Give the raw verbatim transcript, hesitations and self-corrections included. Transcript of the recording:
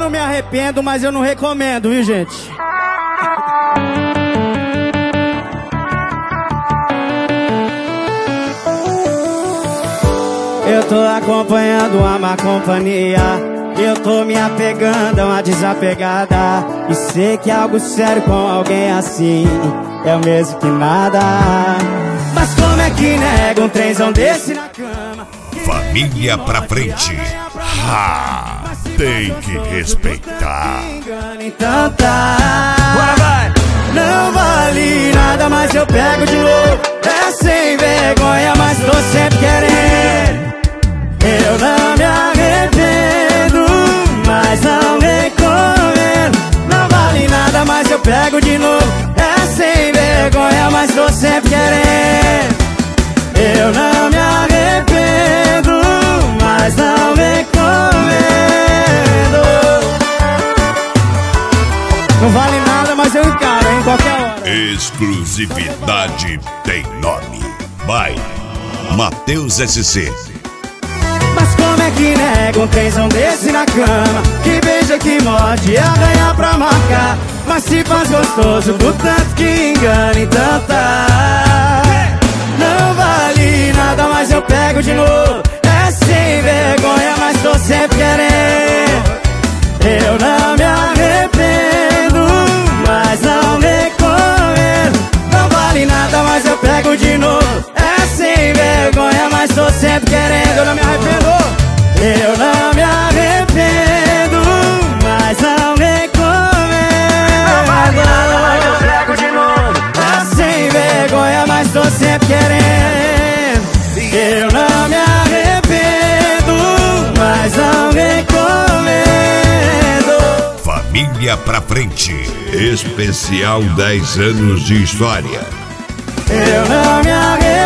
não me arrependo, mas eu não recomendo, viu, gente? Eu tô acompanhando uma má companhia. Eu tô me apegando a uma desapegada. E sei que algo sério com alguém assim é o mesmo que nada. Mas como é que nega um trenzão desse na cama? Família pra frente. Ah, tem que respeitar. Bora, vai! Não vale nada, mas eu pego de novo. É sem vergonha, mas tô sempre querendo. Eu não me arrependo, mas não recomendo. Não vale nada, mas eu pego de novo. É sem vergonha, mas tô sempre querendo. Eu não me arrependo, mas não recomendo. Não vale nada, mas eu encaro em qualquer hora. Exclusividade tem nome. Vai, Matheus S C. Mas como é que nega um trenzão desse na cama? Que beija, que morde, arranha pra marcar. Mas se faz gostoso, do tanto que engana, então tá. Não vale nada, mas eu pego de novo. É sem vergonha, mas tô sempre querendo. Eu não me arrependo, mas não recomendo. Não vale nada, mas eu pego de novo. É sem vergonha, mas tô sempre querendo. Eu não me arrependo. Eu não me arrependo, mas não recomendo. Não vale nada, mas eu pego de novo. É sem vergonha, mas tô sempre querendo. Eu não me arrependo, mas não recomendo. Família pra frente. Especial dez anos de história. Eu não me arrependo.